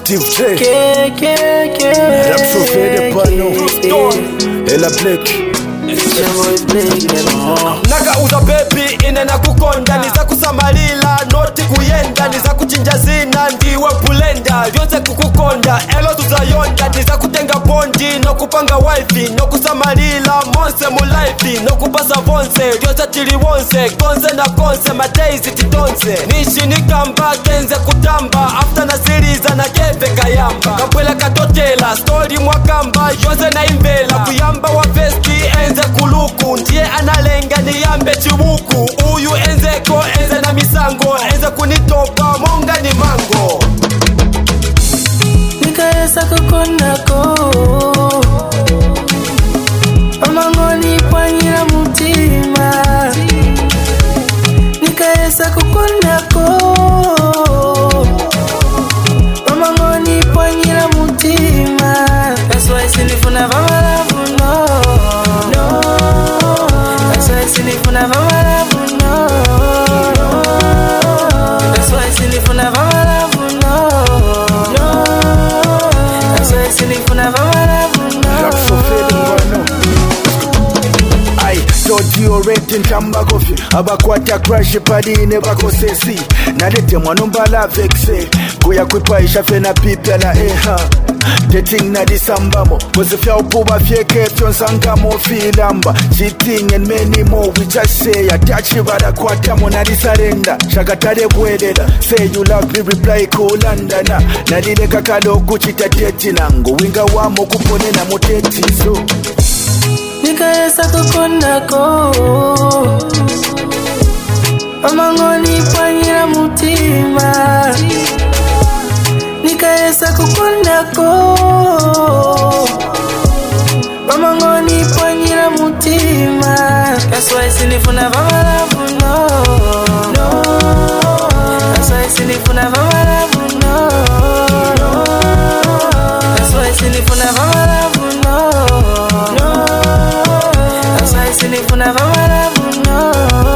Steve J Rap Sofede Pano Ella Blake Naga uza baby inena kukonda niza kusamalila noti kuyenda niza kuchinja zina ndiwe bulenda vyose kukukonda elo tuzayonda niza kutenga bondi no kupanga wifi no kusamalila monse mulaifi no kupasa vonse vyose tili wonse konse na konse mateizi titonse nishi nikamba kenze kutamba after na siriza na keve kayamba kapwela katotela story mwakamba yose na imbela kuyamba wa vesti enze kuluku ndiye analenga niyambe chibuku uyu enzeko enze na misango enze kunitopa monga ni mango Nikaesa kukondako Amangoni panyira mutima Nikaesa kukondako Amangoni panyira mutima That's why sinifuna vamalavu no That's why sinifuna vamalavu no That's why sinifuna vamalavu no That's why sinifuna vamalavu no Rap Sofede Pano Ay, Dodi orete ntamba kofi abakwata crash padine bakosesi Nadete mwanombala vexe Goya kwipaisha fena pipe la eha Dating na disambamo Pozifya upuba fieke fyonsangamo filamba Cheating and many more we just say Atachi bada kwatamo na disarenda Shakatare kwededa Say you love me reply kulandana Nadile kakalo kuchita teti nango Winga wamo kupone na moteti so Nikaesa kukondako Amangoni panyira mutima Nikaesa kukondako Amangoni panyira mutima That's why sinifuna vamalavu no That's why sinifuna vamalavu no That's why sinifuna vamalavu no That's why sinifuna vamalavu no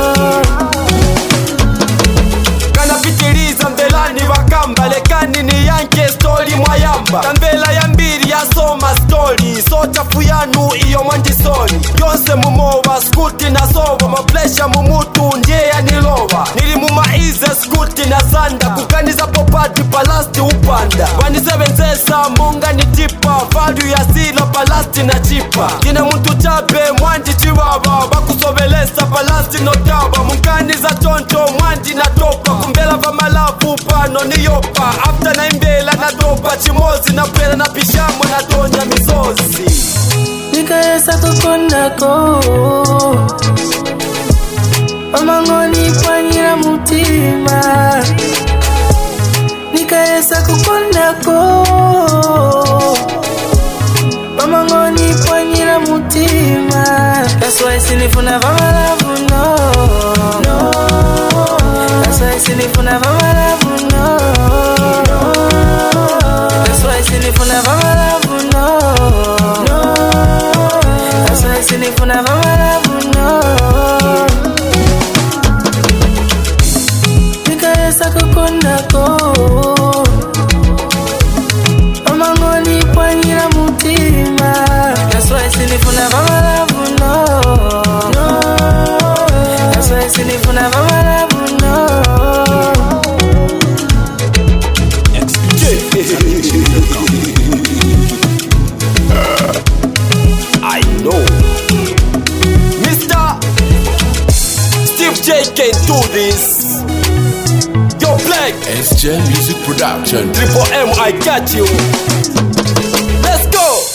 Kana pitiliza mbelani wakamba lekani ni yanke story mwayamba Kambela ya mbiri ya soma story So chafu yanu iyo mwandi story Yonse mumowa skuti na sowa Maplesha mumutu ndiye ya nilowa Nilimumaize skuti na zanda Kukaniza popati palasti upanda Wanisebenzesa munga ni tipa Value ya sila palasti na chipa Kina muntu chape mwandi chiwawa Bakusobelesa palasti notaba Mukaniza choncho mwandi na topa Kumbela vamalavu pano niyopa After na imbela na topa Chimozi na pera na pishamu na tonya mizozi Nikaesa kukondako Amangoni panyira mutima Nikaesa kukondako Amangoni panyira mutima That's why sinifuna vamalavu no That's why sinifuna vamalavu no That's why sinifuna vamalavu no That's why sinifuna vamalavu no Nikaesa kukondako Amangoni panyira mutima That's why sinifuna vamalavu no That's why sinifuna vamalavu no I know Mr. Steve J can do this Yo Black SJ Music Production Triple M I got you Let's go